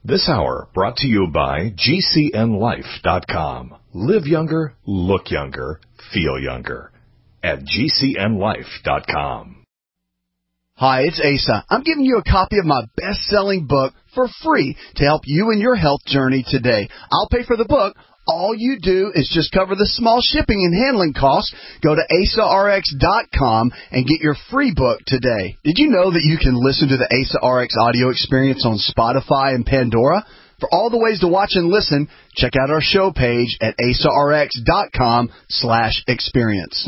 This hour brought to you by GCNLife.com. Live younger, look younger, feel younger. At GCNLife.com. Hi, it's Asa. I'm giving you a copy of my best-selling book for free to help you in your health journey today. I'll pay for the book. All you do is just cover the small shipping and handling costs. Go to AsaRx.com and get your free book today. Did you know that you can listen to the Asa RX audio experience on Spotify and Pandora? For all the ways to watch and listen, check out our show page at AsaRx.com/experience.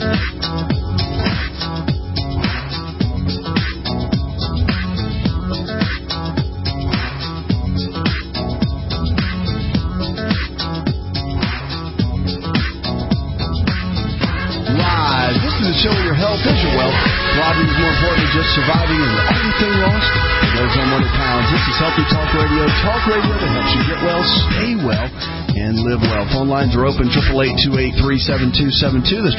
The show of your health is your wealth. Robbing is more important than just surviving and everything lost. Those on 100 pounds. This is Healthy Talk Radio. Talk radio that helps you get well, stay well, and live well. Phone lines are open. 888-283-7272. That's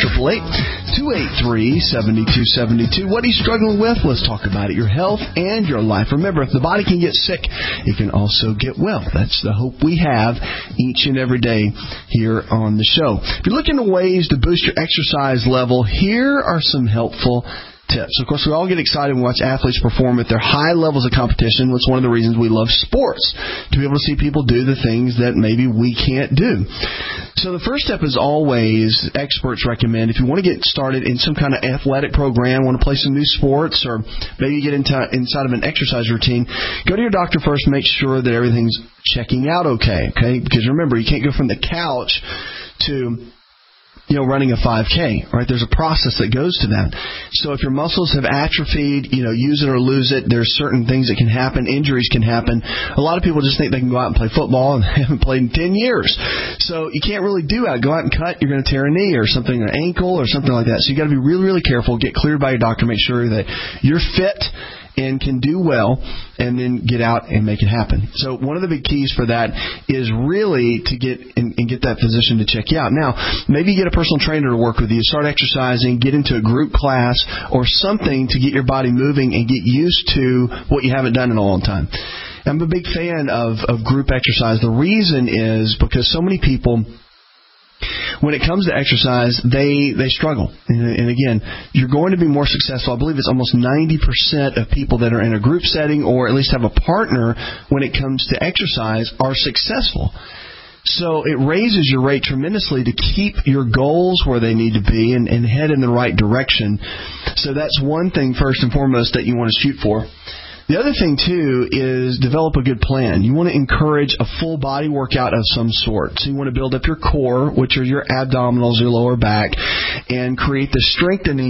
888-283-7272. What are you struggling with? Let's talk about it. Your health and your life. Remember, if the body can get sick, it can also get well. That's the hope we have each and every day here on the show. If you're looking for ways to boost your exercise level, here are some helpful tips. Of course, we all get excited when we watch athletes perform at their high levels of competition. That's one of the reasons we love sports, to be able to see people do the things that maybe we can't do. So the first step is always, experts recommend, if you want to get started in some kind of athletic program, want to play some new sports, or maybe get inside of an exercise routine, go to your doctor first, make sure that everything's checking out okay? Because remember, you can't go from the couch to running a 5K, right? There's a process that goes to that. So if your muscles have atrophied, use it or lose it, there's certain things that can happen. Injuries can happen. A lot of people just think they can go out and play football and they haven't played in 10 years. So you can't really do that. Go out and cut, you're going to tear a knee or something, an ankle or something like that. So you got to be really, really careful. Get cleared by your doctor. Make sure that you're fit and can do well, and then get out and make it happen. So one of the big keys for that is really to get that physician to check you out. Now, maybe you get a personal trainer to work with you, start exercising, get into a group class or something to get your body moving and get used to what you haven't done in a long time. I'm a big fan of group exercise. The reason is because so many people, when it comes to exercise, they struggle. And again, you're going to be more successful. I believe it's almost 90% of people that are in a group setting or at least have a partner when it comes to exercise are successful. So it raises your rate tremendously to keep your goals where they need to be and head in the right direction. So that's one thing first and foremost that you want to shoot for. The other thing, too, is develop a good plan. You want to encourage a full body workout of some sort. So you want to build up your core, which are your abdominals, your lower back, and create the strength in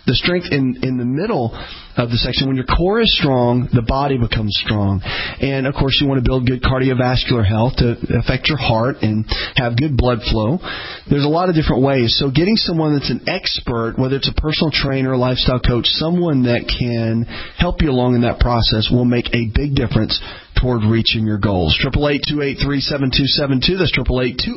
the middle of the section. When your core is strong, the body becomes strong. And, of course, you want to build good cardiovascular health to affect your heart and have good blood flow. There's a lot of different ways. So getting someone that's an expert, whether it's a personal trainer, lifestyle coach, someone that can help you along in that process will make a big difference toward reaching your goals. 888-283-7272. That's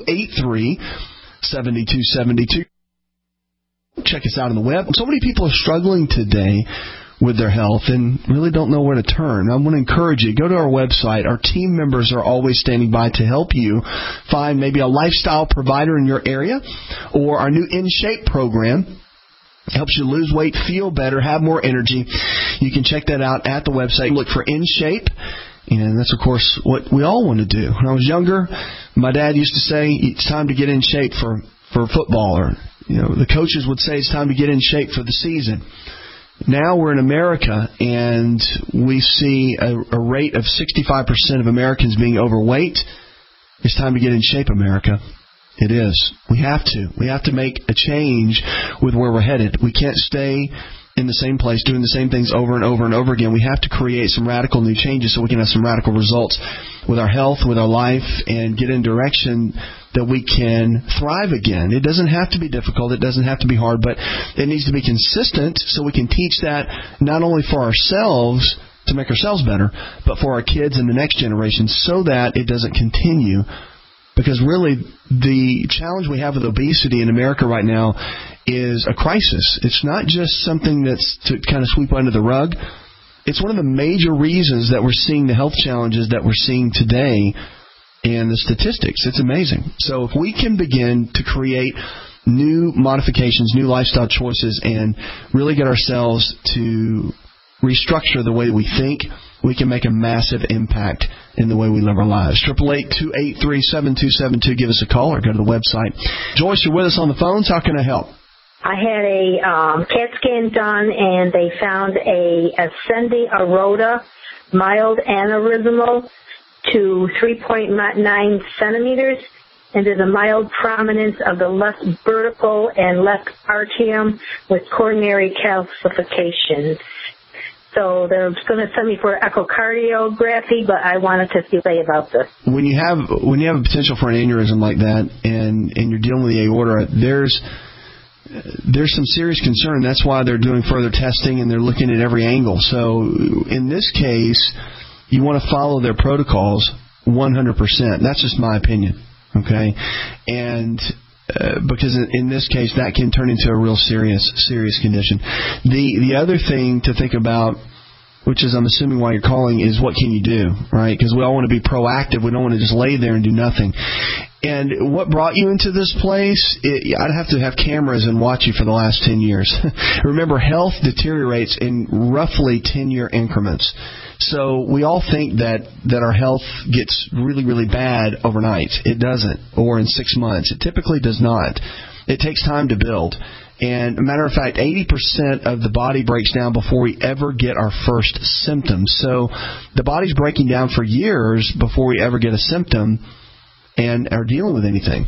888-283-7272. Check us out on the web. So many people are struggling today with their health and really don't know where to turn. I want to encourage you, go to our website. Our team members are always standing by to help you find maybe a lifestyle provider in your area, or our new In Shape program. Helps you lose weight, feel better, have more energy. You can check that out at the website. Look for In Shape, and that's, of course, what we all want to do. When I was younger, my dad used to say, it's time to get in shape for football, or the coaches would say it's time to get in shape for the season. Now we're in America, and we see a rate of 65% of Americans being overweight. It's time to get in shape, America. It is. We have to. We have to make a change with where we're headed. We can't stay in the same place doing the same things over and over and over again. We have to create some radical new changes so we can have some radical results with our health, with our life, and get in direction that we can thrive again. It doesn't have to be difficult. It doesn't have to be hard, but it needs to be consistent so we can teach that not only for ourselves to make ourselves better, but for our kids and the next generation so that it doesn't continue. Because really, the challenge we have with obesity in America right now is a crisis. It's not just something that's to kind of sweep under the rug. it's one of the major reasons that we're seeing the health challenges that we're seeing today and the statistics. It's amazing. So if we can begin to create new modifications, new lifestyle choices, and really get ourselves to restructure the way we think, we can make a massive impact in the way we live our lives. 888-283-7272. Give us a call or go to the website. Joyce, you're with us on the phones. How can I help? I had a CAT scan done, and they found a ascending aorta, mild aneurysmal to 3.9 centimeters, and there's a mild prominence of the left vertical and left atrium with coronary calcifications. So they're going to send me for echocardiography, but I wanted to say about this. When you have a potential for an aneurysm like that, and you're dealing with the aorta, there's some serious concern. That's why they're doing further testing and they're looking at every angle. So in this case, you want to follow their protocols 100%. That's just my opinion. Okay, and because in this case that can turn into a real serious condition. The other thing to think about, which is I'm assuming why you're calling, is what can you do, right? Because we all want to be proactive. We don't want to just lay there and do nothing. And what brought you into this place, I'd have to have cameras and watch you for the last 10 years. Remember, health deteriorates in roughly 10-year increments. So we all think that our health gets really, really bad overnight. It doesn't, or in 6 months. It typically does not. It takes time to build. And a matter of fact, 80% of the body breaks down before we ever get our first symptoms. So the body's breaking down for years before we ever get a symptom and are dealing with anything.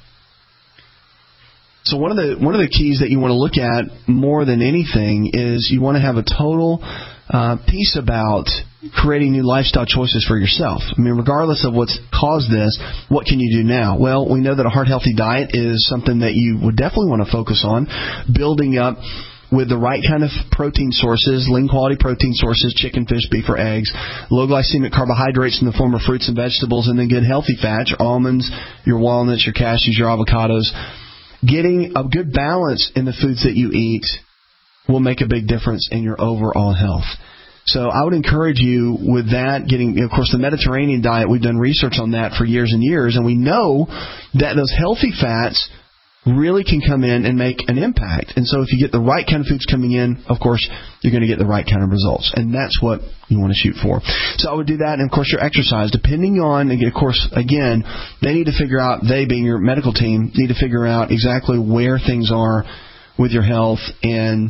So one of the keys that you want to look at more than anything is you want to have a total piece about creating new lifestyle choices for yourself. I mean, regardless of what's caused this, what can you do now? Well, we know that a heart-healthy diet is something that you would definitely want to focus on, building up with the right kind of protein sources, lean quality protein sources, chicken, fish, beef, or eggs, low glycemic carbohydrates in the form of fruits and vegetables, and then good healthy fats, your almonds, your walnuts, your cashews, your avocados. Getting a good balance in the foods that you eat will make a big difference in your overall health. So I would encourage you with that, getting, of course, the Mediterranean diet. We've done research on that for years and years, and we know that those healthy fats really can come in and make an impact. And so if you get the right kind of foods coming in, of course, you're going to get the right kind of results. And that's what you want to shoot for. So I would do that. And, of course, your exercise, depending on, and of course, again, they need to figure out, they being your medical team, need to figure out exactly where things are with your health and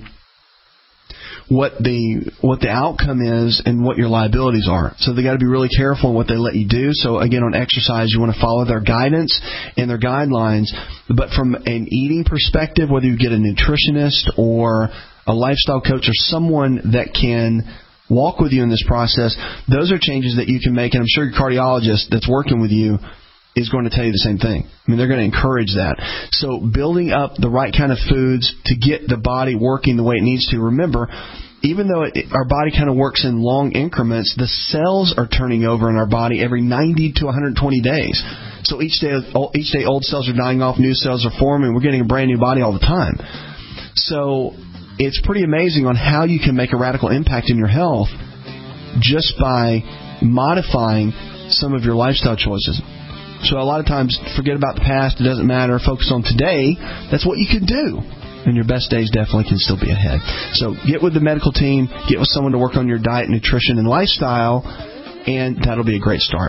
what the outcome is and what your liabilities are. So they got to be really careful in what they let you do. So again, on exercise, you want to follow their guidance and their guidelines. But from an eating perspective, whether you get a nutritionist or a lifestyle coach or someone that can walk with you in this process, those are changes that you can make. And I'm sure your cardiologist that's working with you is going to tell you the same thing. I mean, they're going to encourage that. So building up the right kind of foods to get the body working the way it needs to. Remember, even though our body kind of works in long increments, the cells are turning over in our body every 90 to 120 days. So each day old cells are dying off, new cells are forming. We're getting a brand new body all the time. So it's pretty amazing on how you can make a radical impact in your health just by modifying some of your lifestyle choices. So a lot of times, forget about the past. It doesn't matter. Focus on today. That's what you can do. And your best days definitely can still be ahead. So get with the medical team. Get with someone to work on your diet, nutrition, and lifestyle. And that'll be a great start.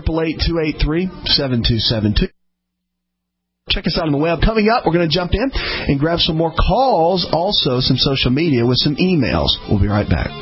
888-283-7272. Check us out on the web. Coming up, we're going to jump in and grab some more calls. Also, some social media with some emails. We'll be right back.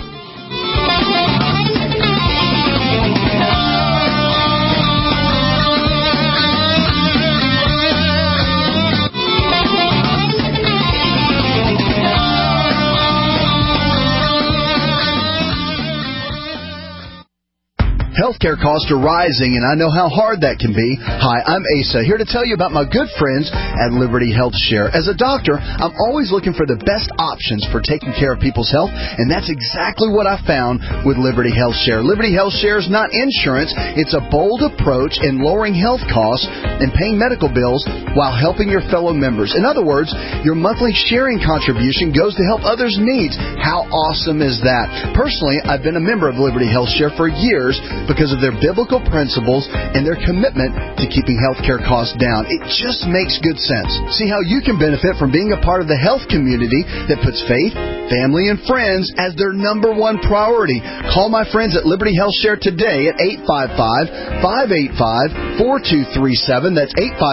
healthcare costs are rising, and I know how hard that can be. Hi, I'm Asa, here to tell you about my good friends at Liberty Health Share. As a doctor, I'm always looking for the best options for taking care of people's health, and that's exactly what I found with Liberty Health Share. Liberty Health Share is not insurance. It's a bold approach in lowering health costs and paying medical bills while helping your fellow members. In other words, your monthly sharing contribution goes to help others' needs. How awesome is that? Personally, I've been a member of Liberty Health Share for years because of their biblical principles and their commitment to keeping healthcare costs down. It just makes good sense. See how you can benefit from being a part of the health community that puts faith, family, and friends as their number one priority. Call my friends at Liberty Health Share today at 855-585-4237. That's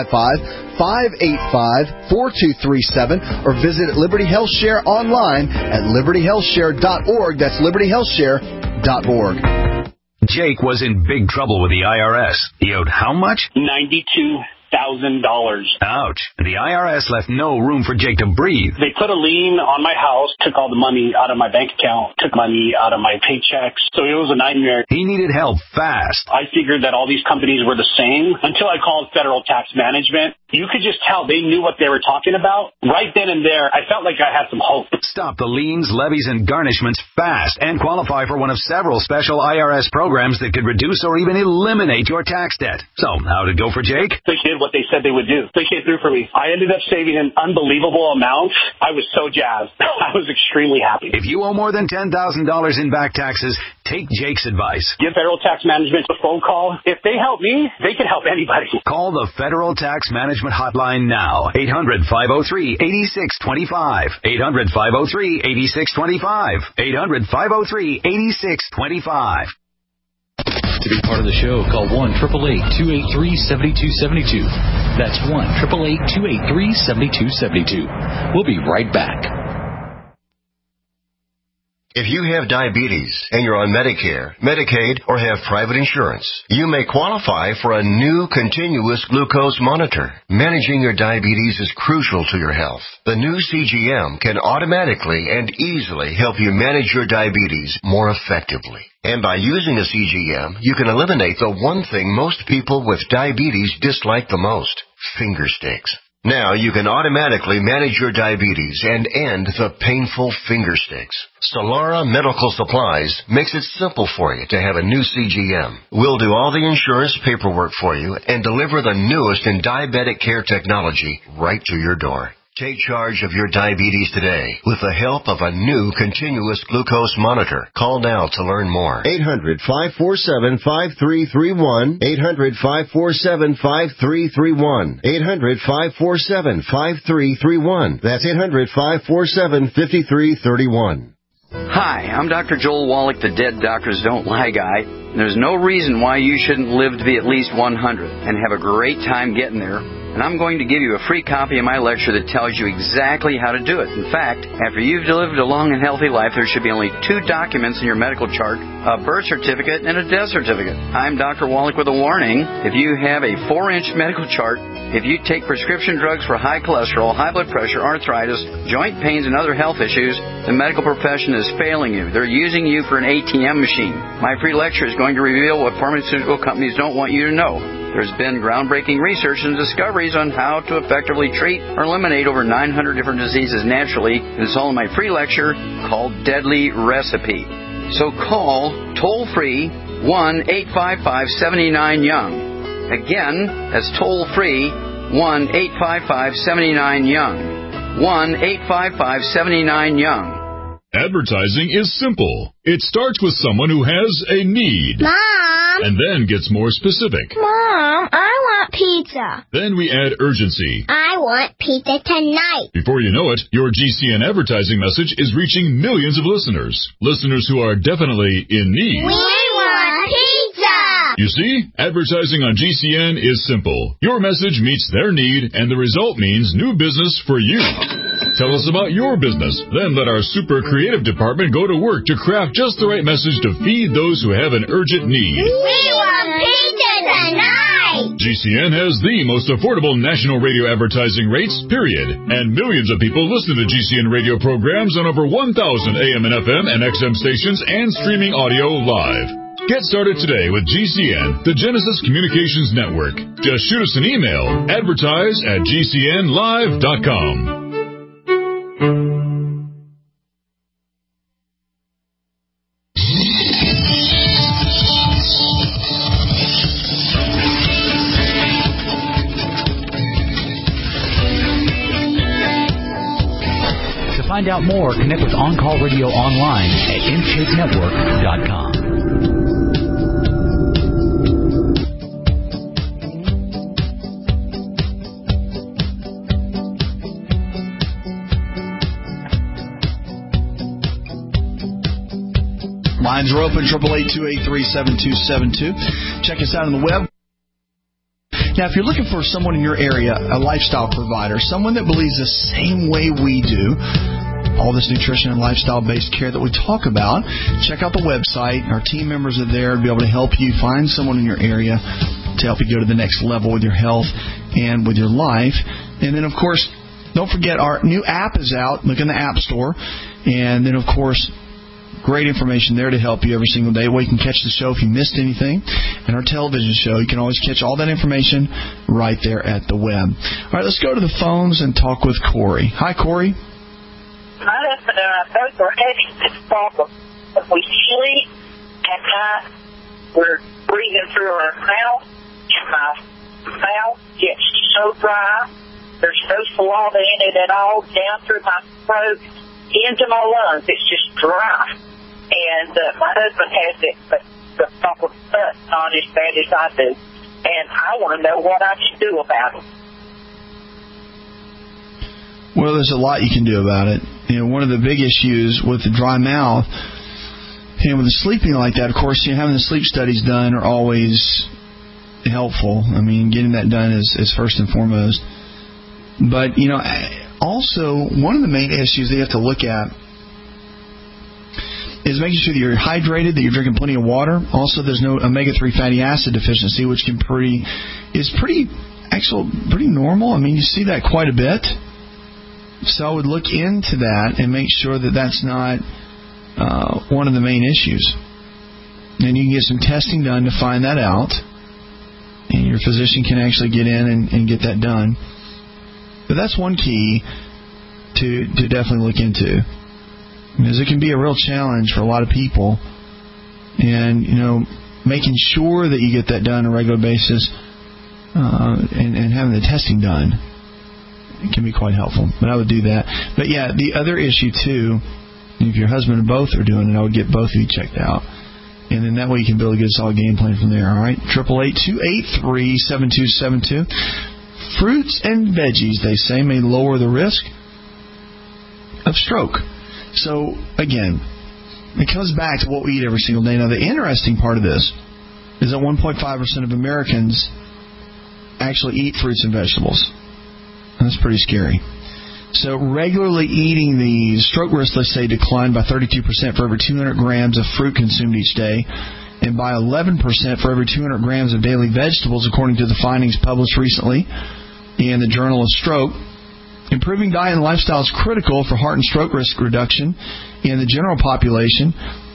855-585-4237, or visit Liberty Health Share online at libertyhealthshare.org. That's libertyhealthshare.org. Jake was in big trouble with the IRS. He owed how much? $92,000. Ouch. The IRS left no room for Jake to breathe. They put a lien on my house, took all the money out of my bank account, took money out of my paychecks. So it was a nightmare. He needed help fast. I figured that all these companies were the same until I called Federal Tax Management. You could just tell they knew what they were talking about. Right then and there, I felt like I had some hope. Stop the liens, levies, and garnishments fast and qualify for one of several special IRS programs that could reduce or even eliminate your tax debt. So, how did it go for Jake? They did what they said they would do. They came through for me. I ended up saving an unbelievable amount. I was so jazzed. I was extremely happy. If you owe more than $10,000 in back taxes, take Jake's advice. Give Federal Tax Management a phone call. If they help me, they can help anybody. Call the Federal Tax Management Hotline now. 800-503-8625. 800-503-8625. 800-503-8625. To be part of the show, call 1-888-283-7272. That's 1-888-283-7272. We'll be right back. If you have diabetes and you're on Medicare, Medicaid, or have private insurance, you may qualify for a new continuous glucose monitor. Managing your diabetes is crucial to your health. The new CGM can automatically and easily help you manage your diabetes more effectively. And by using a CGM, you can eliminate the one thing most people with diabetes dislike the most: finger sticks. Now you can automatically manage your diabetes and end the painful finger sticks. Solara Medical Supplies makes it simple for you to have a new CGM. We'll do all the insurance paperwork for you and deliver the newest in diabetic care technology right to your door. Take charge of your diabetes today with the help of a new continuous glucose monitor. Call now to learn more. 800-547-5331. 800-547-5331. 800-547-5331. That's 800-547-5331. Hi, I'm Dr. Joel Wallach, the Dead Doctors Don't Lie guy. There's no reason why you shouldn't live to be at least 100 and have a great time getting there. And I'm going to give you a free copy of my lecture that tells you exactly how to do it. In fact, after you've lived a long and healthy life, there should be only 2 documents in your medical chart: a birth certificate and a death certificate. I'm Dr. Wallach with a warning. If you have a 4-inch medical chart, if you take prescription drugs for high cholesterol, high blood pressure, arthritis, joint pains, and other health issues, the medical profession is failing you. They're using you for an ATM machine. My free lecture is going to reveal what pharmaceutical companies don't want you to know. There's been groundbreaking research and discoveries on how to effectively treat or eliminate over 900 different diseases naturally. It's all in my free lecture called Deadly Recipe. So call toll-free 1-855-79-YOUNG. Again, that's toll-free 1-855-79-YOUNG. 1-855-79-YOUNG. Advertising is simple. It starts with someone who has a need. Mom! And then gets more specific. Mom, I want pizza. Then we add urgency. I want pizza tonight. Before you know it, your GCN advertising message is reaching millions of listeners. Listeners who are definitely in need. We want pizza! You see, advertising on GCN is simple. Your message meets their need, and the result means new business for you. Tell us about your business. Then let our super creative department go to work to craft just the right message to feed those who have an urgent need. We want pizza tonight! GCN has the most affordable national radio advertising rates, period. And millions of people listen to GCN radio programs on over 1,000 AM and FM and XM stations and streaming audio live. Get started today with GCN, the Genesis Communications Network. Just shoot us an email, advertise@gcnlive.com. To find out more, connect with On Call Radio online at InShapeNetwork.com. Lines are open, 888-283-7272. Check us out on the web. Now, if you're looking for someone in your area, a lifestyle provider, someone that believes the same way we do, all this nutrition and lifestyle-based care that we talk about, check out the website. Our team members are there to be able to help you find someone in your area to help you go to the next level with your health and with your life. And then, of course, don't forget our new app is out. Look in the App Store. And then, of course, great information there to help you every single day. Where you can catch the show if you missed anything. And our television show, you can always catch all that information right there at the web. All right, let's go to the phones and talk with Corey. Hi, Corey. My husband and I both are having this problem. When we sleep at night, we're breathing through our mouth, and my mouth gets so dry. There's no saliva in it at all, down through my throat, into my lungs. It's just dry. And my husband has it, but the problem is not as bad as I do. And I want to know what I can do about it. Well, there's a lot you can do about it. You know, one of the big issues with the dry mouth and with the sleeping like that, of course, having the sleep studies done are always helpful. I mean, getting that done is first and foremost. But, you know, also, one of the main issues that you have to look at is making sure that you're hydrated, that you're drinking plenty of water. Also, there's no omega-3 fatty acid deficiency, which is pretty normal. I mean, you see that quite a bit. So I would look into that and make sure that that's not one of the main issues. And you can get some testing done to find that out. And your physician can actually get in and get that done. But that's one key to definitely look into. Because it can be a real challenge for a lot of people. And, you know, making sure that you get that done on a regular basis and having the testing done. It can be quite helpful, but I would do that. But yeah, the other issue too, if your husband or both are doing it, I would get both of you checked out, and then that way you can build a good solid game plan from there. All right, 888-283-7272. Fruits and veggies, they say, may lower the risk of stroke. So again, it comes back to what we eat every single day. Now, the interesting part of this is that 1.5% of Americans actually eat fruits and vegetables. That's pretty scary. So regularly eating these, stroke risk, let's say, declined by 32% for every 200 grams of fruit consumed each day, and by 11% for every 200 grams of daily vegetables, according to the findings published recently in the Journal of Stroke. Improving diet and lifestyle is critical for heart and stroke risk reduction in the general population.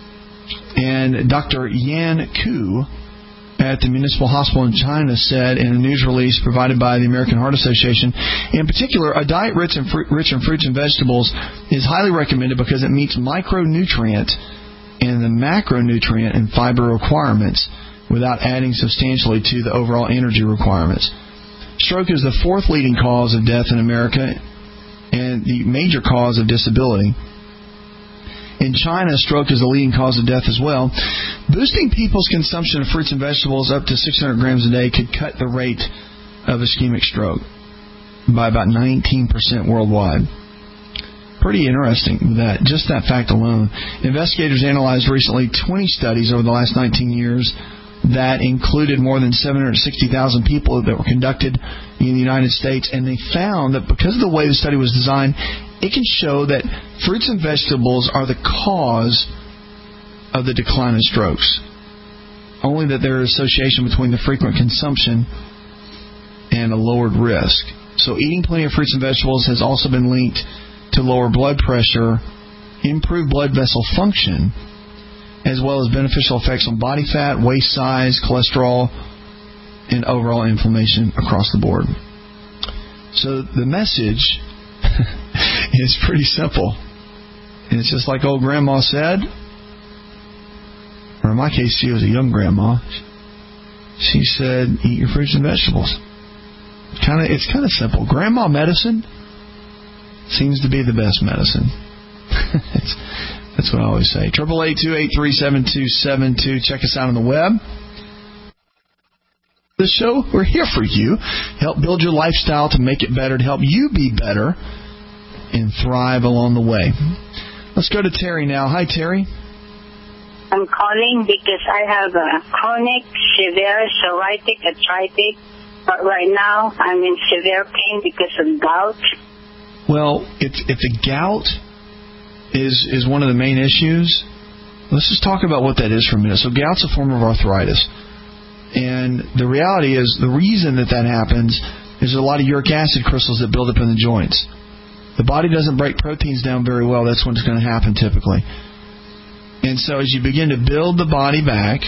And Dr. Yan Ku at the Municipal Hospital in China said in a news release provided by the American Heart Association, in particular, a diet rich in fruits and vegetables is highly recommended because it meets micronutrient and the macronutrient and fiber requirements without adding substantially to the overall energy requirements. Stroke is the fourth leading cause of death in America and the major cause of disability. In China, stroke is the leading cause of death as well. Boosting people's consumption of fruits and vegetables up to 600 grams a day could cut the rate of ischemic stroke by about 19% worldwide. Pretty interesting, just that fact alone. Investigators analyzed recently 20 studies over the last 19 years that included more than 760,000 people that were conducted in the United States, and they found that because of the way the study was designed, it can show that fruits and vegetables are the cause of the decline in strokes. Only that there is association between the frequent consumption and a lowered risk. So eating plenty of fruits and vegetables has also been linked to lower blood pressure, improved blood vessel function, as well as beneficial effects on body fat, waist size, cholesterol, and overall inflammation across the board. So the message is pretty simple. And it's just like old grandma said, or in my case, she was a young grandma. She said, eat your fruits and vegetables. It's kind of simple. Grandma medicine seems to be the best medicine. That's what I always say. 888-283-7272. Check us out on the web. The show, we're here for you. Help build your lifestyle to make it better, to help you be better and thrive along the way. Let's go to Terry now. Hi, Terry. I'm calling because I have a chronic, severe psoriatic arthritis, but right now I'm in severe pain because of gout. Well, if the gout is one of the main issues, let's just talk about what that is for a minute. So gout's a form of arthritis. And the reality is the reason that happens is a lot of uric acid crystals that build up in the joints. The body doesn't break proteins down very well. That's when it's going to happen typically. And so as you begin to build the body back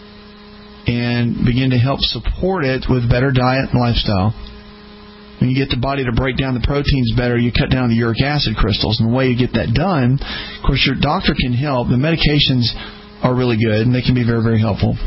and begin to help support it with better diet and lifestyle, when you get the body to break down the proteins better, you cut down the uric acid crystals. And the way you get that done, of course, your doctor can help. The medications are really good, and they can be very, very helpful.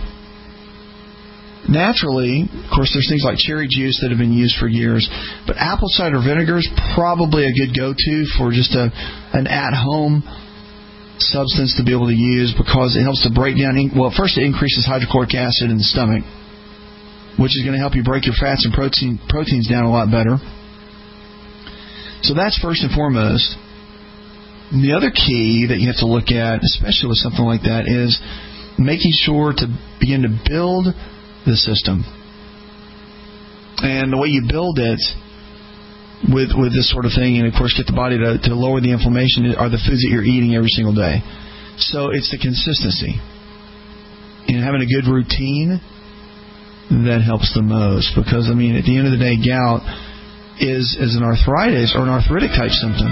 Naturally, of course, there's things like cherry juice that have been used for years, but apple cider vinegar is probably a good go-to for just an at-home substance to be able to use because it helps to break down. Well, first it increases hydrochloric acid in the stomach, which is going to help you break your fats and proteins down a lot better. So that's first and foremost. And the other key that you have to look at, especially with something like that, is making sure to begin to build the system. And the way you build it with this sort of thing, and of course get the body to lower the inflammation, are the foods that you're eating every single day. So it's the consistency. And having a good routine, that helps the most. Because, I mean, at the end of the day, gout is an arthritis or an arthritic type symptom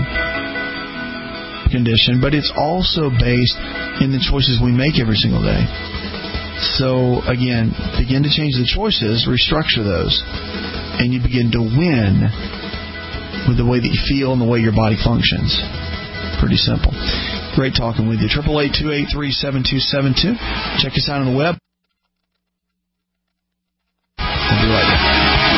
condition, but it's also based in the choices we make every single day. So, again, begin to change the choices, restructure those, and you begin to win with the way that you feel and the way your body functions. Pretty simple. Great talking with you. 888-283-7272. Check us out on the web. We'll be right back.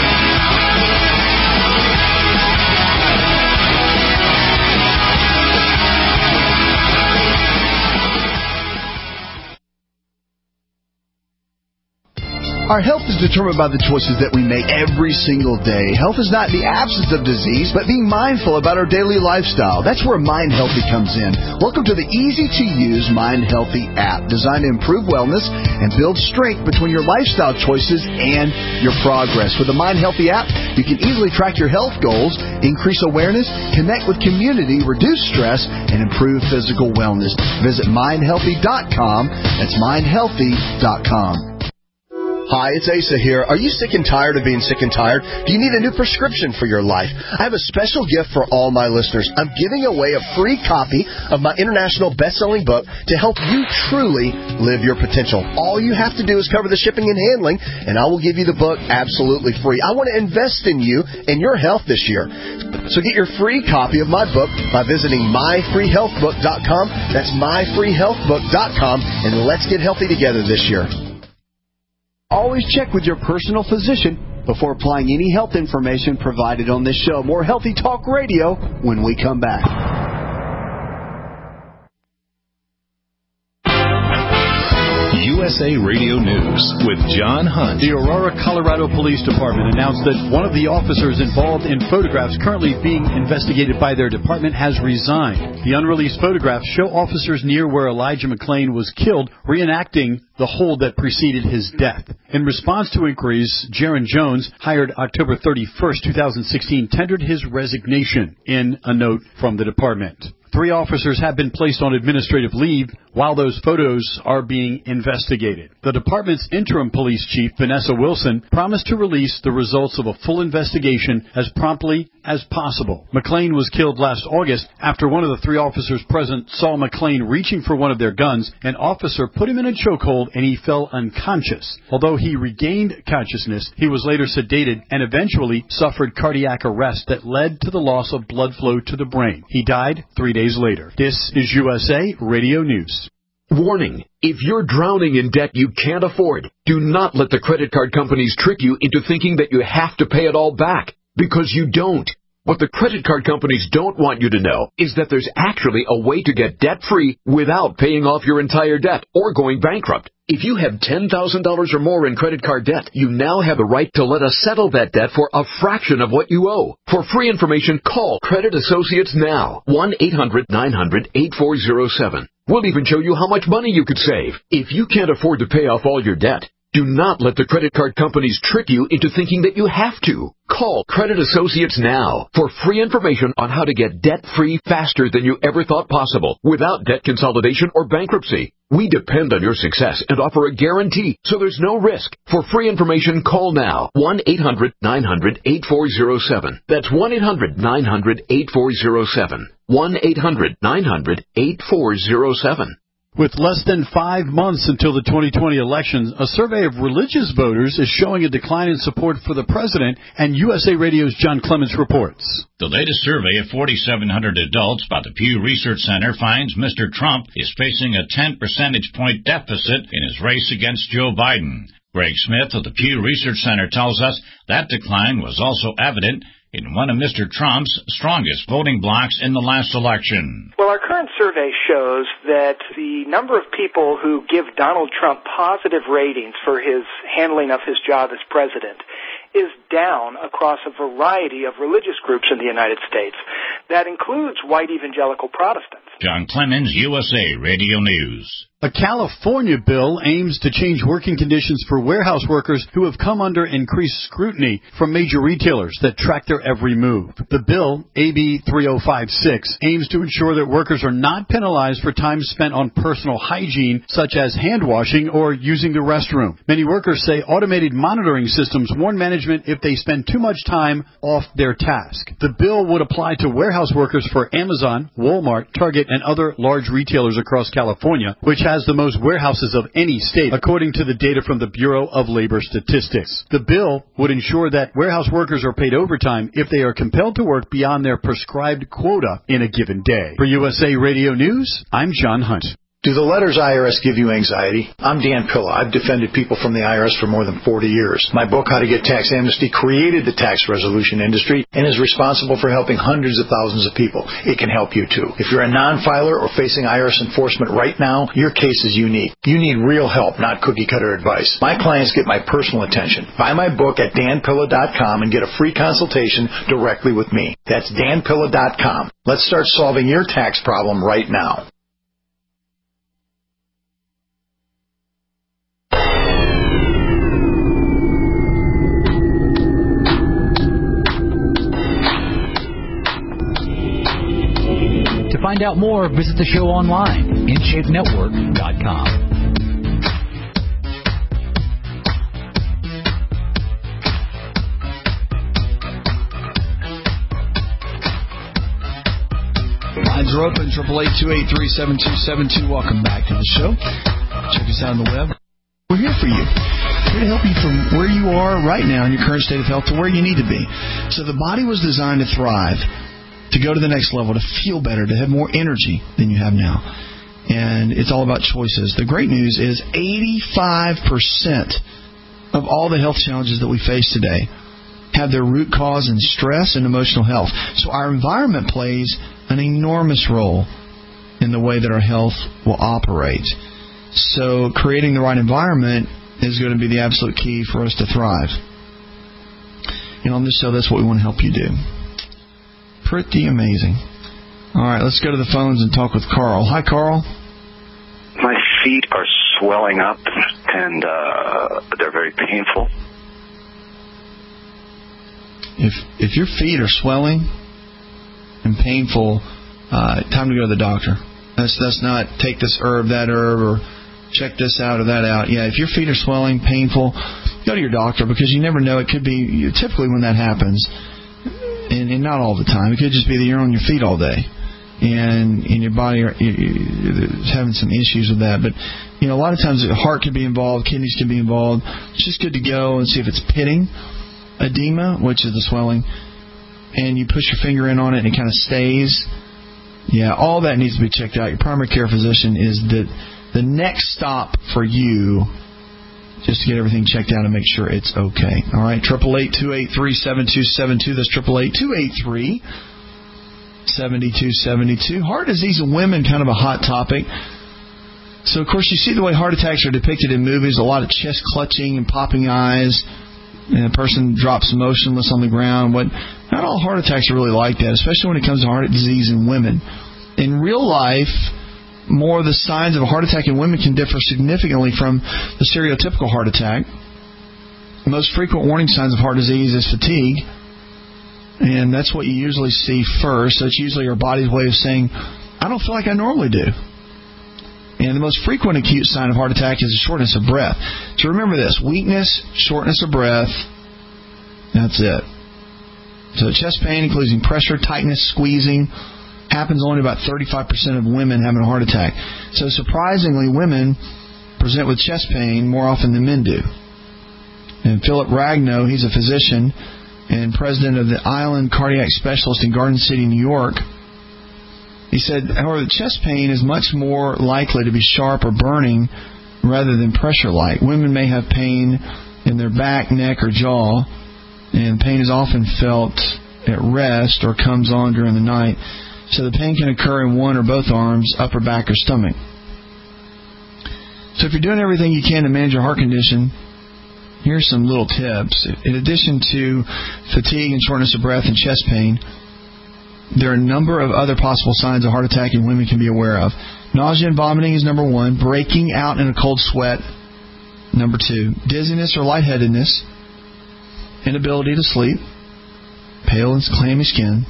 Our health is determined by the choices that we make every single day. Health is not the absence of disease, but being mindful about our daily lifestyle. That's where Mind Healthy comes in. Welcome to the easy-to-use Mind Healthy app, designed to improve wellness and build strength between your lifestyle choices and your progress. With the Mind Healthy app, you can easily track your health goals, increase awareness, connect with community, reduce stress, and improve physical wellness. Visit mindhealthy.com. That's mindhealthy.com. Hi, it's Asa here. Are you sick and tired of being sick and tired? Do you need a new prescription for your life? I have a special gift for all my listeners. I'm giving away a free copy of my international best-selling book to help you truly live your potential. All you have to do is cover the shipping and handling, and I will give you the book absolutely free. I want to invest in you and your health this year. So get your free copy of my book by visiting myfreehealthbook.com. That's myfreehealthbook.com, and let's get healthy together this year. Always check with your personal physician before applying any health information provided on this show. More Healthy Talk Radio when we come back. USA Radio News with John Hunt. The Aurora, Colorado Police Department announced that one of the officers involved in photographs currently being investigated by their department has resigned. The unreleased photographs show officers near where Elijah McClain was killed reenacting the hold that preceded his death. In response to inquiries, Jaron Jones, hired October 31st, 2016, tendered his resignation in a note from the department. 3 officers have been placed on administrative leave while those photos are being investigated. The department's interim police chief, Vanessa Wilson, promised to release the results of a full investigation as promptly as possible. McLean was killed last August after one of the 3 officers present saw McLean reaching for one of their guns. An officer put him in a chokehold and he fell unconscious. Although he regained consciousness, he was later sedated and eventually suffered cardiac arrest that led to the loss of blood flow to the brain. He died 3 days later. This is USA Radio News. Warning. If you're drowning in debt you can't afford, do not let the credit card companies trick you into thinking that you have to pay it all back, because you don't. What the credit card companies don't want you to know is that there's actually a way to get debt-free without paying off your entire debt or going bankrupt. If you have $10,000 or more in credit card debt, you now have the right to let us settle that debt for a fraction of what you owe. For free information, call Credit Associates now. 1-800-900-8407. We'll even show you how much money you could save. If you can't afford to pay off all your debt, do not let the credit card companies trick you into thinking that you have to. Call Credit Associates now for free information on how to get debt-free faster than you ever thought possible without debt consolidation or bankruptcy. We depend on your success and offer a guarantee, so there's no risk. For free information, call now. 1-800-900-8407. That's 1-800-900-8407. 1-800-900-8407. With less than 5 months until the 2020 elections, a survey of religious voters is showing a decline in support for the president, and USA Radio's John Clements reports. The latest survey of 4,700 adults by the Pew Research Center finds Mr. Trump is facing a 10 percentage point deficit in his race against Joe Biden. Greg Smith of the Pew Research Center tells us that decline was also evident in one of Mr. Trump's strongest voting blocs in the last election. Well, our current survey shows that the number of people who give Donald Trump positive ratings for his handling of his job as president is down across a variety of religious groups in the United States. That includes white evangelical Protestants. John Clemens, USA Radio News. A California bill aims to change working conditions for warehouse workers who have come under increased scrutiny from major retailers that track their every move. The bill, AB 3056, aims to ensure that workers are not penalized for time spent on personal hygiene, such as hand washing or using the restroom. Many workers say automated monitoring systems warn management if they spend too much time off their task. The bill would apply to warehouse workers for Amazon, Walmart, Target, and other large retailers across California, which has the most warehouses of any state, according to the data from the Bureau of Labor Statistics. The bill would ensure that warehouse workers are paid overtime if they are compelled to work beyond their prescribed quota in a given day. For USA Radio News, I'm John Hunt. Do the letters IRS give you anxiety? I'm Dan Pilla. I've defended people from the IRS for more than 40 years. My book, How to Get Tax Amnesty, created the tax resolution industry and is responsible for helping hundreds of thousands of people. It can help you too. If you're a non-filer or facing IRS enforcement right now, your case is unique. You need real help, not cookie-cutter advice. My clients get my personal attention. Buy my book at danpilla.com and get a free consultation directly with me. That's danpilla.com. Let's start solving your tax problem right now. To find out more, visit the show online, InShapeNetwork.com. Lines are open, 888-283-7272. Welcome back to the show. Check us out on the web. We're here for you. Here to help you from where you are right now in your current state of health to where you need to be. So the body was designed to thrive, to go to the next level, to feel better, to have more energy than you have now. And it's all about choices. The great news is 85% of all the health challenges that we face today have their root cause in stress and emotional health. So our environment plays an enormous role in the way that our health will operate. So creating the right environment is going to be the absolute key for us to thrive. And on this show, that's what we want to help you do. Pretty amazing. All right, let's go to the phones and talk with Carl. Hi, Carl. My feet are swelling up, and they're very painful. If your feet are swelling and painful, time to go to the doctor. That's not take this herb, that herb, or check this out or that out. Yeah, if your feet are swelling, painful, go to your doctor, because you never know. It could be typically when that happens, and not all the time. It could just be that you're on your feet all day, and your body you're having some issues with that. But a lot of times the heart could be involved, kidneys can be involved. It's just good to go and see if it's pitting edema, which is the swelling, and you push your finger in on it and it kind of stays. Yeah, all that needs to be checked out. Your primary care physician is the next stop for you, just to get everything checked out and make sure it's okay. All right, 888-283-7272. That's 888-283-7272. Heart disease in women, kind of a hot topic. So, of course, you see the way heart attacks are depicted in movies, a lot of chest clutching and popping eyes, and a person drops motionless on the ground. Not all heart attacks are really like that, especially when it comes to heart disease in women. In real life, more of the signs of a heart attack in women can differ significantly from the stereotypical heart attack. The most frequent warning signs of heart disease is fatigue, and that's what you usually see first. So it's usually our body's way of saying, I don't feel like I normally do. And the most frequent acute sign of heart attack is a shortness of breath. So remember this, weakness, shortness of breath, that's it. So chest pain, including pressure, tightness, squeezing, happens only about 35% of women having a heart attack. So surprisingly, women present with chest pain more often than men do. And Philip Ragnow, he's a physician and president of the Island Cardiac Specialist in Garden City, New York. He said, however, the chest pain is much more likely to be sharp or burning rather than pressure-like. Women may have pain in their back, neck, or jaw, and pain is often felt at rest or comes on during the night. So the pain can occur in one or both arms, upper back, or stomach. So if you're doing everything you can to manage your heart condition, here's some little tips. In addition to fatigue and shortness of breath and chest pain, there are a number of other possible signs of heart attack in women can be aware of. Nausea and vomiting is number 1. Breaking out in a cold sweat, number 2. Dizziness or lightheadedness. Inability to sleep. Pale and clammy skin.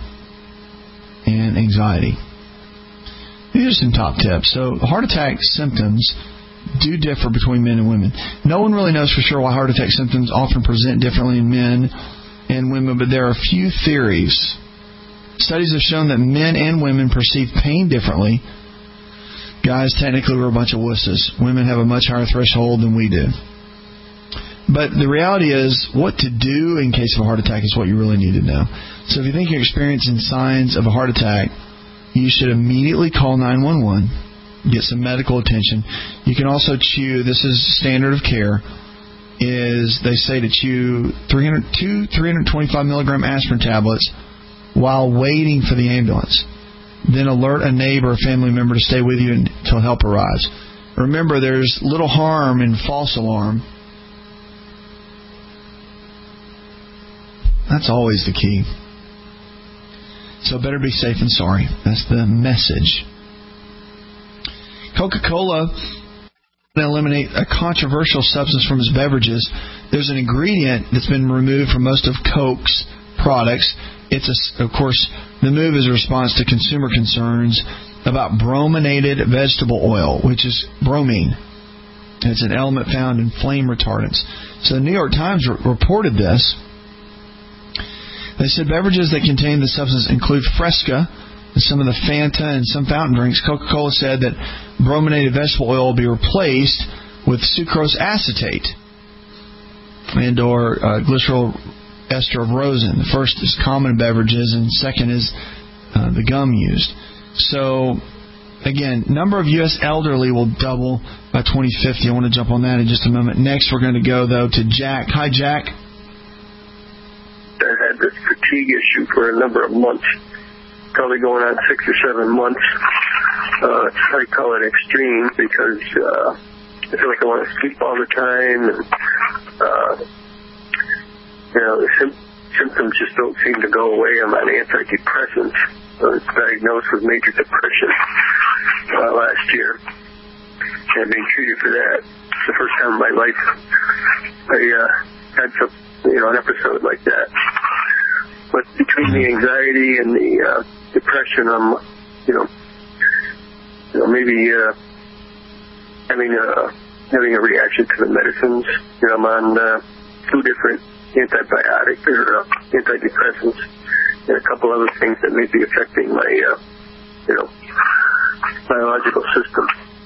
And anxiety. These are some top tips. So heart attack symptoms do differ between men and women. No one really knows for sure why heart attack symptoms often present differently in men and women, but there are a few theories. Studies have shown that men and women perceive pain differently. Guys, technically, we're a bunch of wusses. Women have a much higher threshold than we do. But the reality is, what to do in case of a heart attack is what you really need to know. So if you think you're experiencing signs of a heart attack, you should immediately call 911, get some medical attention. You can also chew, this is standard of care, is they say to chew 325 milligram aspirin tablets while waiting for the ambulance. Then alert a neighbor or family member to stay with you until help arrives. Remember, there's little harm in false alarm. That's always the key. So better be safe than sorry. That's the message. Coca-Cola to eliminate a controversial substance from its beverages. There's an ingredient that's been removed from most of Coke's products. Of course, the move is a response to consumer concerns about brominated vegetable oil, which is bromine. It's an element found in flame retardants. So the New York Times reported this. They said beverages that contain the substance include Fresca, and some of the Fanta and some fountain drinks. Coca-Cola said that brominated vegetable oil will be replaced with sucrose acetate and or glycerol ester of rosin. The first is common in beverages, and second is the gum used. So, again, number of U.S. elderly will double by 2050. I want to jump on that in just a moment. Next, we're going to go, though, to Jack. Hi, Jack. I've had this fatigue issue for a number of months, probably going on 6 or 7 months. I call it extreme because I feel like I want to sleep all the time, and the symptoms just don't seem to go away. I'm on antidepressants. I was diagnosed with major depression last year. And being treated for that. It's the first time in my life I had an episode like that. But between the anxiety and the depression, I'm maybe having a reaction to the medicines. I'm on 2 different antibiotic or antidepressants and a couple other things that may be affecting my biological system.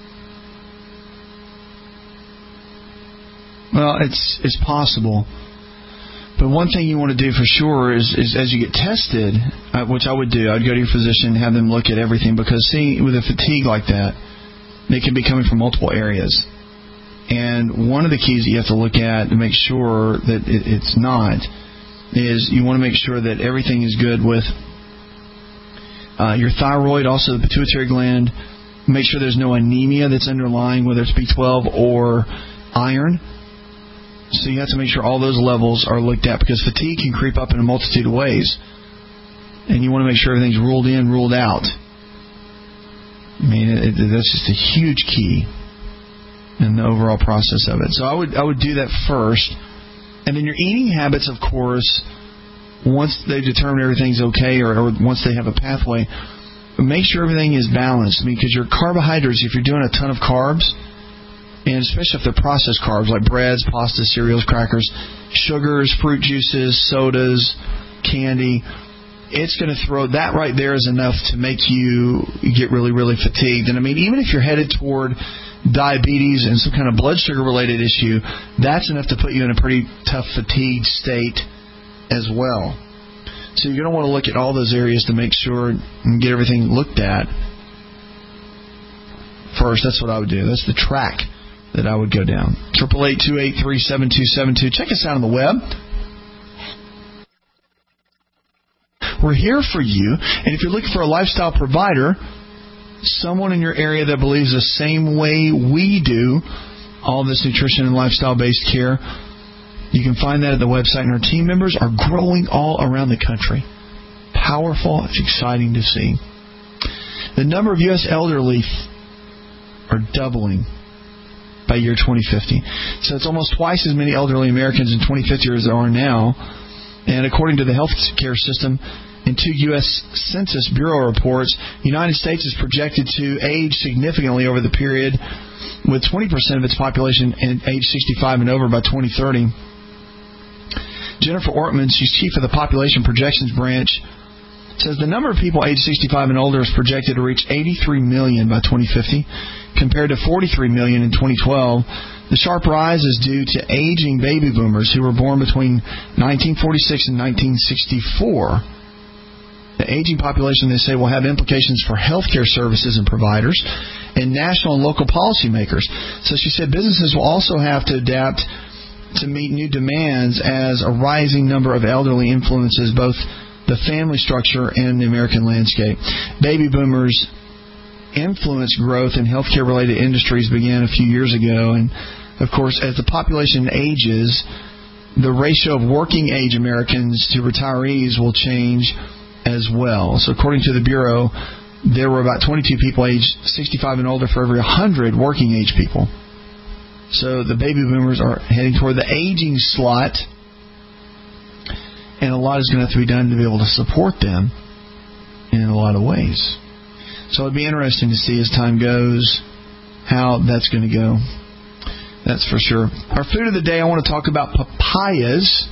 Well, it's possible. But one thing you want to do for sure is as you get tested, which I would do, I'd go to your physician and have them look at everything, because with a fatigue like that, they can be coming from multiple areas. And one of the keys that you have to look at to make sure that it's not is you want to make sure that everything is good with your thyroid, also the pituitary gland. Make sure there's no anemia that's underlying, whether it's B12 or iron. So you have to make sure all those levels are looked at, because fatigue can creep up in a multitude of ways. And you want to make sure everything's ruled in, ruled out. I mean, that's just a huge key in the overall process of it. So I would do that first. And then your eating habits, of course, once they determine everything's okay, or once they have a pathway, make sure everything is balanced. I mean, because your carbohydrates, if you're doing a ton of carbs, and especially if they're processed carbs like breads, pasta, cereals, crackers, sugars, fruit juices, sodas, candy, it's going to throw that right there is enough to make you get really, really fatigued. And I mean, even if you're headed toward diabetes and some kind of blood sugar related issue, that's enough to put you in a pretty tough fatigued state as well. So you're going to want to look at all those areas to make sure and get everything looked at first. That's what I would do. That's the track that I would go down. 888-283-7272. Check us out on the web. We're here for you. And if you're looking for a lifestyle provider, someone in your area that believes the same way we do, all this nutrition and lifestyle-based care, you can find that at the website. And our team members are growing all around the country. Powerful. It's exciting to see. The number of U.S. elderly are doubling by year 2050. So it's almost twice as many elderly Americans in 2050 as there are now. And according to the health care system, in 2 U.S. Census Bureau reports, the United States is projected to age significantly over the period, with 20% of its population age 65 and over by 2030. Jennifer Ortman, she's chief of the Population Projections Branch, says the number of people age 65 and older is projected to reach 83 million by 2050, compared to 43 million in 2012. The sharp rise is due to aging baby boomers who were born between 1946 and 1964. The aging population, they say, will have implications for healthcare services and providers and national and local policymakers. So she said businesses will also have to adapt to meet new demands as a rising number of elderly influences both the family structure and the American landscape. Baby boomers influence growth in healthcare-related industries began a few years ago. And, of course, as the population ages, the ratio of working-age Americans to retirees will change as well. So according to the Bureau, there were about 22 people aged 65 and older for every 100 working-age people. So the baby boomers are heading toward the aging slot, and a lot is going to have to be done to be able to support them in a lot of ways. So it'd be interesting to see as time goes how that's going to go. That's for sure. Our food of the day, I want to talk about papayas.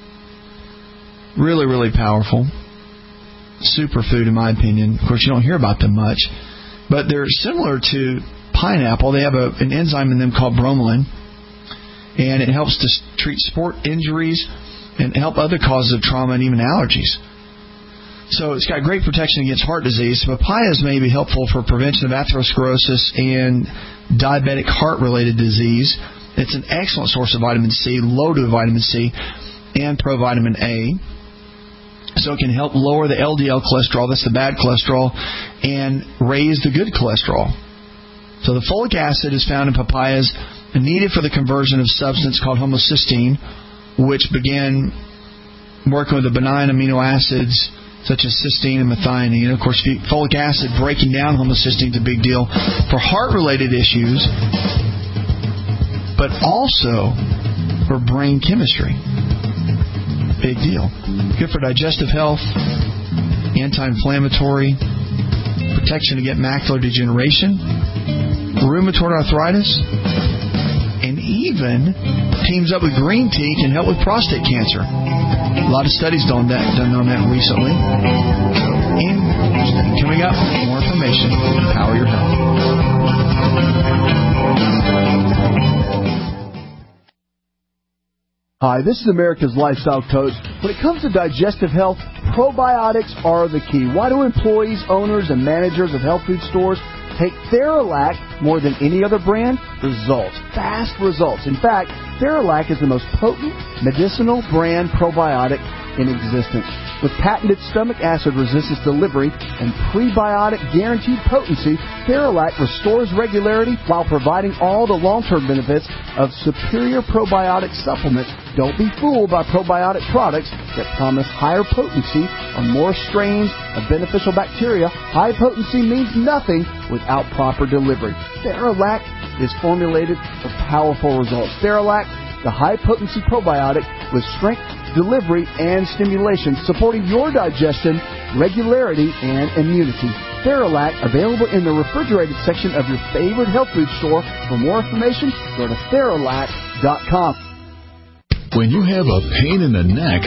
Really, really powerful. Superfood, in my opinion. Of course, you don't hear about them much. But they're similar to pineapple. They have an enzyme in them called bromelain. And it helps to treat sport injuries and help other causes of trauma and even allergies. So it's got great protection against heart disease. Papayas may be helpful for prevention of atherosclerosis and diabetic heart-related disease. It's an excellent source of vitamin C, loaded with vitamin C, and provitamin A. So it can help lower the LDL cholesterol, that's the bad cholesterol, and raise the good cholesterol. So the folic acid is found in papayas, needed for the conversion of substance called homocysteine, which began working with the benign amino acids such as cysteine and methionine. And of course, folic acid breaking down homocysteine is a big deal for heart-related issues, but also for brain chemistry. Big deal. Good for digestive health, anti-inflammatory, protection against macular degeneration, rheumatoid arthritis, and even teams up with green tea can help with prostate cancer. A lot of studies done on that recently. And coming up, more information. Empower your health. Hi, this is America's Lifestyle Coach. When it comes to digestive health, probiotics are the key. Why do employees, owners, and managers of health food stores take Theralac more than any other brand? Results. Fast results. In fact, Theralac is the most potent medicinal brand probiotic in existence. With patented stomach acid resistance delivery and prebiotic guaranteed potency, Theralac restores regularity while providing all the long-term benefits of superior probiotic supplements. Don't be fooled by probiotic products that promise higher potency or more strains of beneficial bacteria. High potency means nothing without proper delivery. Theralac is formulated for powerful results. Theralac, the high-potency probiotic with strength, delivery, and stimulation, supporting your digestion, regularity, and immunity. Theralac, available in the refrigerated section of your favorite health food store. For more information, go to Theralac.com. When you have a pain in the neck,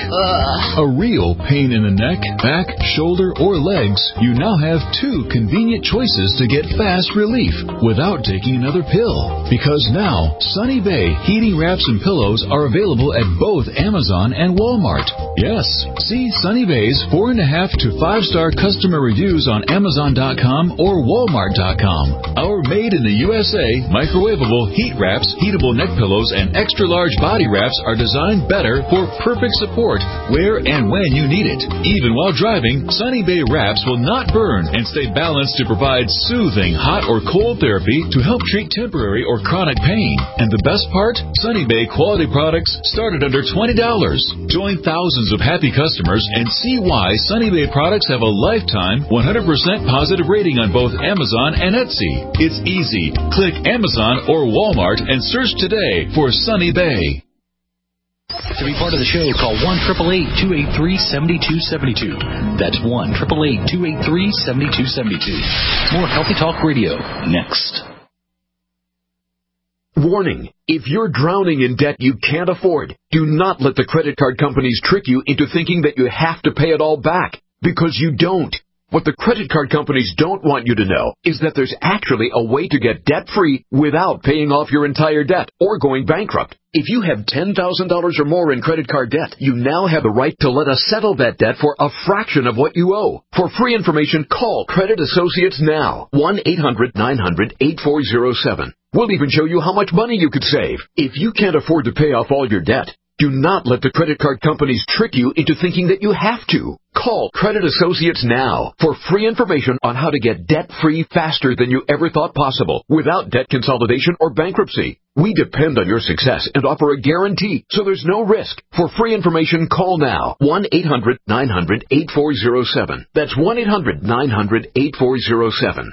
a real pain in the neck, back, shoulder, or legs, you now have two convenient choices to get fast relief without taking another pill. Because now, Sunny Bay heating wraps and pillows are available at both Amazon and Walmart. Yes, see Sunny Bay's 4.5 to 5-star customer reviews on Amazon.com or Walmart.com. Our made in the USA microwavable heat wraps, heatable neck pillows, and extra large body wraps are designed better for perfect support where and when you need it. Even while driving, Sunny Bay wraps will not burn and stay balanced to provide soothing hot or cold therapy to help treat temporary or chronic pain. And the best part? Sunny Bay quality products start at under $20. Join thousands of happy customers and see why Sunny Bay products have a lifetime 100% positive rating on both Amazon and Etsy. It's easy. Click Amazon or Walmart and search today for Sunny Bay. To be part of the show, call 1-888-283-7272. That's 1-888-283-7272. More Healthy Talk Radio next. Warning, if you're drowning in debt you can't afford, do not let the credit card companies trick you into thinking that you have to pay it all back, because you don't. What the credit card companies don't want you to know is that there's actually a way to get debt-free without paying off your entire debt or going bankrupt. If you have $10,000 or more in credit card debt, you now have the right to let us settle that debt for a fraction of what you owe. For free information, call Credit Associates now. 1-800-900-8407. We'll even show you how much money you could save. If you can't afford to pay off all your debt, do not let the credit card companies trick you into thinking that you have to. Call Credit Associates now for free information on how to get debt-free faster than you ever thought possible without debt consolidation or bankruptcy. We depend on your success and offer a guarantee, so there's no risk. For free information, call now. 1-800-900-8407. That's 1-800-900-8407.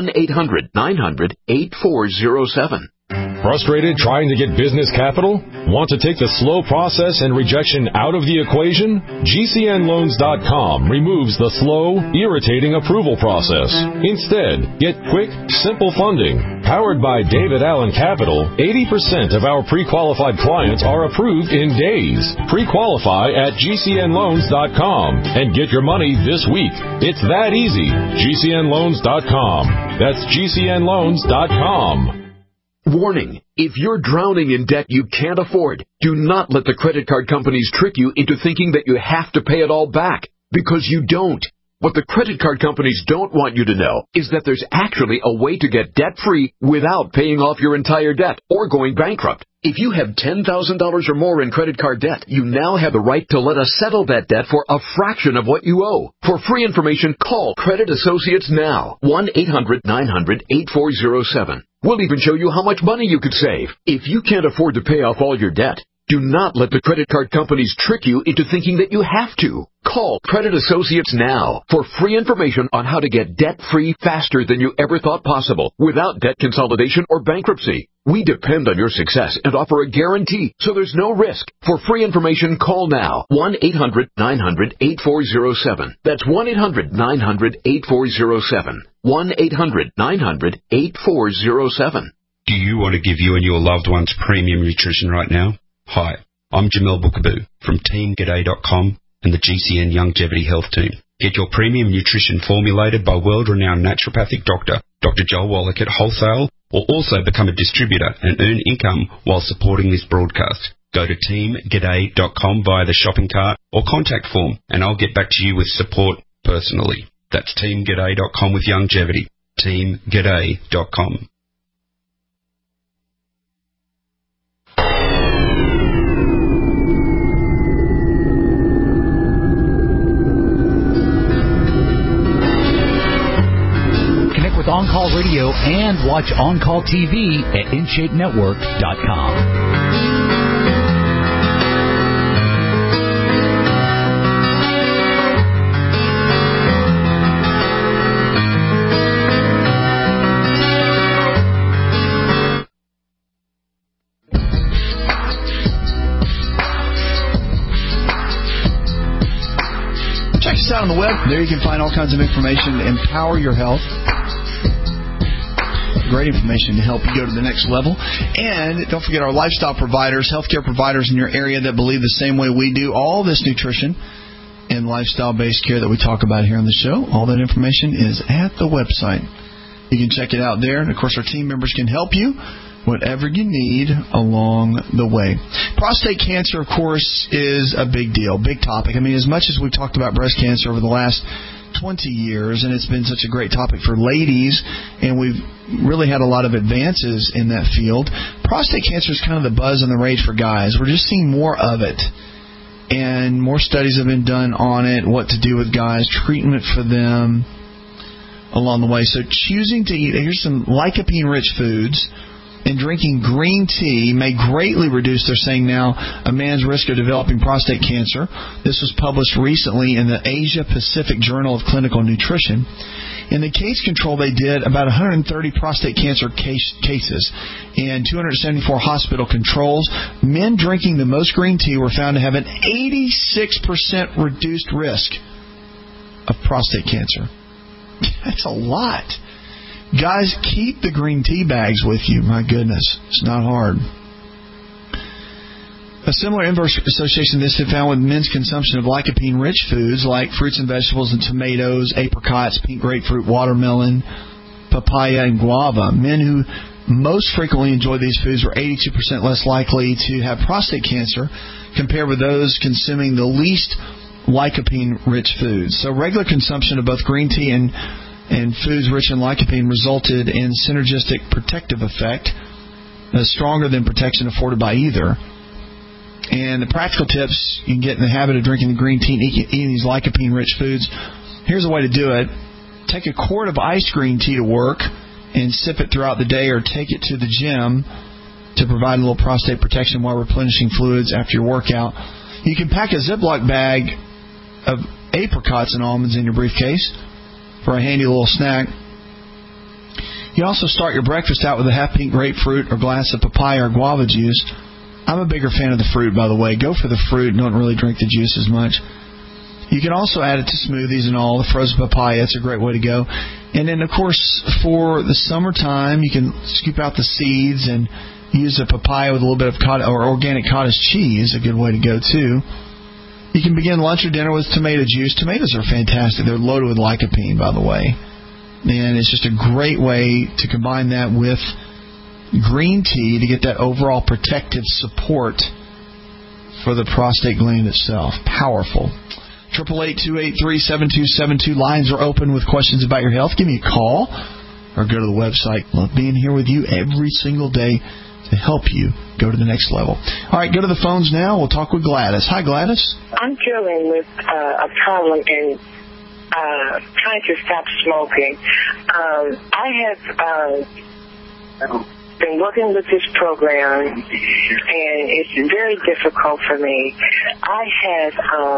1-800-900-8407. Frustrated trying to get business capital? Want to take the slow process and rejection out of the equation? GCNloans.com removes the slow, irritating approval process. Instead, get quick, simple funding. Powered by David Allen Capital, 80% of our pre-qualified clients are approved in days. Pre-qualify at GCNloans.com and get your money this week. It's that easy. GCNloans.com. That's GCNloans.com. Warning, if you're drowning in debt you can't afford, do not let the credit card companies trick you into thinking that you have to pay it all back, because you don't. What the credit card companies don't want you to know is that there's actually a way to get debt-free without paying off your entire debt or going bankrupt. If you have $10,000 or more in credit card debt, you now have the right to let us settle that debt for a fraction of what you owe. For free information, call Credit Associates now. 1-800-900-8407. We'll even show you how much money you could save. If you can't afford to pay off all your debt, do not let the credit card companies trick you into thinking that you have to. Call Credit Associates now for free information on how to get debt-free faster than you ever thought possible without debt consolidation or bankruptcy. We depend on your success and offer a guarantee, so there's no risk. For free information, call now. 1-800-900-8407. That's 1-800-900-8407. 1-800-900-8407. Do you want to give you and your loved ones premium nutrition right now? Hi, I'm Jamel Bookaboo from TeamGaday.com and the GCN Longevity Health Team. Get your premium nutrition formulated by world-renowned naturopathic doctor, Dr. Joel Wallach at wholesale, or also become a distributor and earn income while supporting this broadcast. Go to TeamGaday.com via the shopping cart or contact form, and I'll get back to you with support personally. That's TeamGaday.com with longevity. TeamGaday.com. With On Call Radio and watch On Call TV at InShapeNetwork.com. Check us out on the web. There you can find all kinds of information to empower your health. Great information to help you go to the next level. And don't forget our lifestyle providers, healthcare providers in your area that believe the same way we do. All this nutrition and lifestyle-based care that we talk about here on the show, all that information is at the website. You can check it out there. And, of course, our team members can help you whatever you need along the way. Prostate cancer, of course, is a big deal, big topic. I mean, as much as we've talked about breast cancer over the last 20 years, and it's been such a great topic for ladies, and we've really had a lot of advances in that field. Prostate cancer is kind of the buzz and the rage for guys. We're just seeing more of it, and more studies have been done on it, what to do with guys, treatment for them along the way. So choosing to eat, here's some lycopene-rich foods, and drinking green tea may greatly reduce, they're saying now, a man's risk of developing prostate cancer. This was published recently in the Asia Pacific Journal of Clinical Nutrition. In the case control, they did about 130 prostate cancer cases and 274 hospital controls. Men drinking the most green tea were found to have an 86% reduced risk of prostate cancer. That's a lot. Guys, keep the green tea bags with you. My goodness, it's not hard. A similar inverse association this had found with men's consumption of lycopene-rich foods like fruits and vegetables and tomatoes, apricots, pink grapefruit, watermelon, papaya, and guava. Men who most frequently enjoy these foods were 82% less likely to have prostate cancer compared with those consuming the least lycopene-rich foods. So regular consumption of both green tea and foods rich in lycopene resulted in synergistic protective effect, stronger than protection afforded by either. And the practical tips, you can get in the habit of drinking the green tea and eating these lycopene-rich foods. Here's a way to do it. Take a quart of iced green tea to work and sip it throughout the day, or take it to the gym to provide a little prostate protection while replenishing fluids after your workout. You can pack a Ziploc bag of apricots and almonds in your briefcase for a handy little snack. You also start your breakfast out with a half pink grapefruit or glass of papaya or guava juice. I'm a bigger fan of the fruit, by the way. Go for the fruit. Don't really drink the juice as much. You can also add it to smoothies and all. The frozen papaya, it's a great way to go. And then, of course, for the summertime, you can scoop out the seeds and use a papaya with a little bit of organic cottage cheese. A good way to go, too. You can begin lunch or dinner with tomato juice. Tomatoes are fantastic. They're loaded with lycopene, by the way. And it's just a great way to combine that with green tea to get that overall protective support for the prostate gland itself. Powerful. 888-283-7272. Lines are open with questions about your health. Give me a call or go to the website. Love being here with you every single day to help you go to the next level. All right, go to the phones now. We'll talk with Gladys. Hi, Gladys. I'm dealing with a problem in trying to stop smoking. I have been working with this program, and it's very difficult for me. I have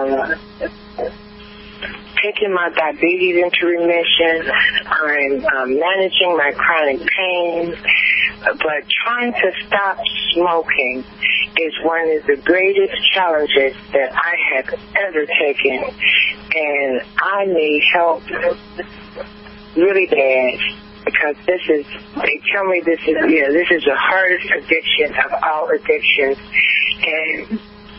taken my diabetes into remission. I'm managing my chronic pain. But trying to stop smoking is one of the greatest challenges that I have ever taken. And I need help really bad because they tell me this is the hardest addiction of all addictions. And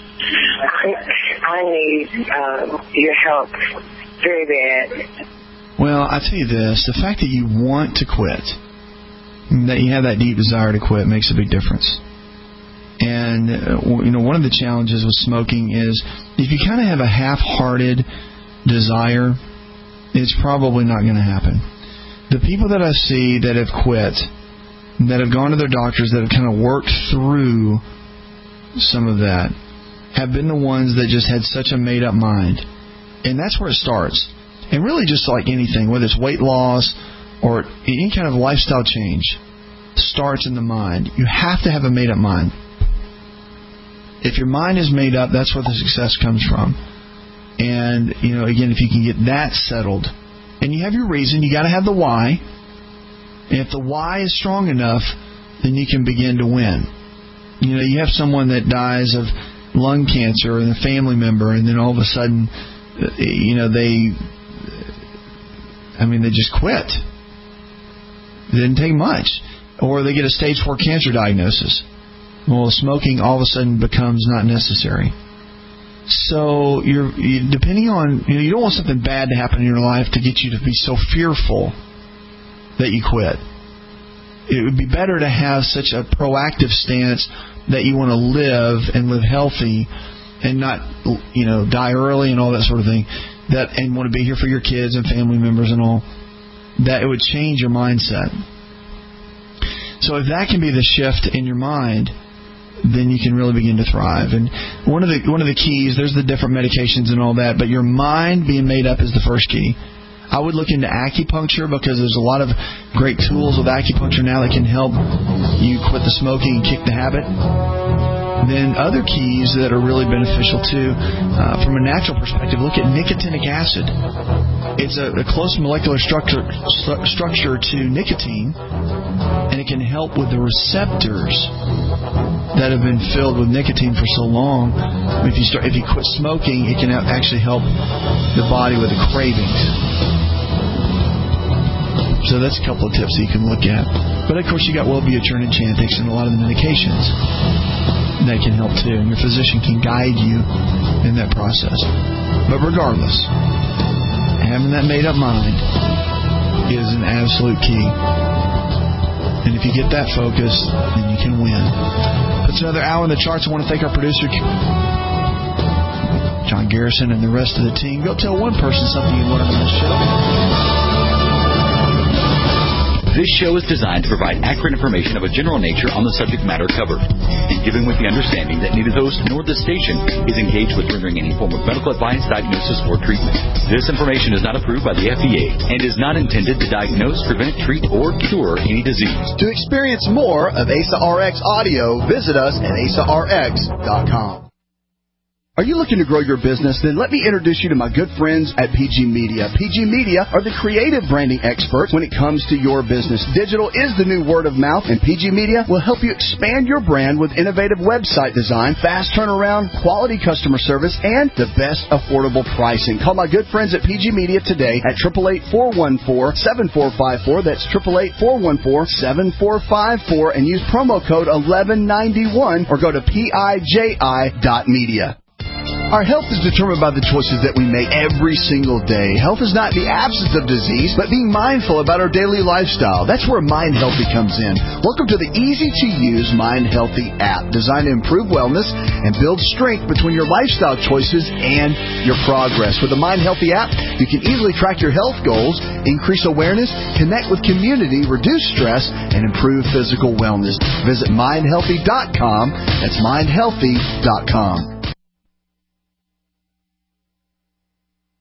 I need your help very bad. Well, I tell you this, the fact that you want to quit, that you have that deep desire to quit makes a big difference. And, one of the challenges with smoking is if you kind of have a half-hearted desire, it's probably not going to happen. The people that I see that have quit, that have gone to their doctors, that have kind of worked through some of that, have been the ones that just had such a made-up mind. And that's where it starts. And really just like anything, whether it's weight loss or any kind of lifestyle change, starts in the mind. You have to have a made-up mind. If your mind is made up, that's where the success comes from. And, again, if you can get that settled, and you have your reason, you got to have the why. And if the why is strong enough, then you can begin to win. You have someone that dies of lung cancer and a family member, and then all of a sudden, they just quit. It didn't take much. Or they get a stage 4 cancer diagnosis. Well, smoking all of a sudden becomes not necessary. So you're depending on, you don't want something bad to happen in your life to get you to be so fearful that you quit. It would be better to have such a proactive stance that you want to live and live healthy and not, die early and all that sort of thing, and want to be here for your kids and family members and all, that it would change your mindset. So if that can be the shift in your mind, then you can really begin to thrive. And one of the keys, there's the different medications and all that, but your mind being made up is the first key. I would look into acupuncture because there's a lot of great tools with acupuncture now that can help you quit the smoking and kick the habit. Then other keys that are really beneficial too, from a natural perspective, look at nicotinic acid. It's a close molecular structure to nicotine, and it can help with the receptors that have been filled with nicotine for so long. If you quit smoking, it can actually help the body with the cravings. So that's a couple of tips that you can look at. But of course, you got Wellbutrin and Chantix and a lot of the medications that can help too, and your physician can guide you in that process. But regardless, having that made-up mind is an absolute key. And if you get that focus, then you can win. That's another hour in the charts. I want to thank our producer, John Garrison, and the rest of the team. Go tell one person something you learned on this show. This show is designed to provide accurate information of a general nature on the subject matter covered, and given with the understanding that neither host nor the station is engaged with rendering any form of medical advice, diagnosis, or treatment. This information is not approved by the FDA and is not intended to diagnose, prevent, treat, or cure any disease. To experience more of ASA RX audio, visit us at asarx.com. Are you looking to grow your business? Then let me introduce you to my good friends at PG Media. PG Media are the creative branding experts when it comes to your business. Digital is the new word of mouth, and PG Media will help you expand your brand with innovative website design, fast turnaround, quality customer service, and the best affordable pricing. Call my good friends at PG Media today at 888-414-7454. That's 888-414-7454, and use promo code 1191 or go to piji.media. Our health is determined by the choices that we make every single day. Health is not the absence of disease, but being mindful about our daily lifestyle. That's where Mind Healthy comes in. Welcome to the easy-to-use Mind Healthy app, designed to improve wellness and build strength between your lifestyle choices and your progress. With the Mind Healthy app, you can easily track your health goals, increase awareness, connect with community, reduce stress, and improve physical wellness. Visit mindhealthy.com. That's mindhealthy.com.